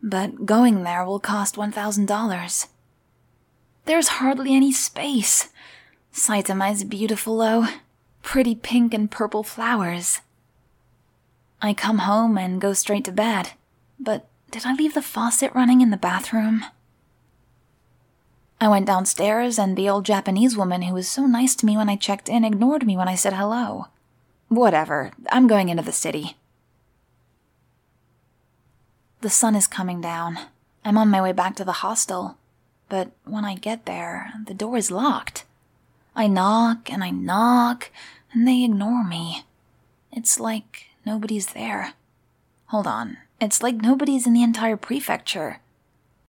but going there will cost $1,000. There's hardly any space. Saitama is beautiful, though. Pretty pink and purple flowers. I come home and go straight to bed, but did I leave the faucet running in the bathroom? I went downstairs and the old Japanese woman who was so nice to me when I checked in ignored me when I said hello. Whatever, I'm going into the city. The sun is coming down. I'm on my way back to the hostel, but when I get there, the door is locked. I knock, and they ignore me. It's like nobody's there. Hold on, it's like nobody's in the entire prefecture.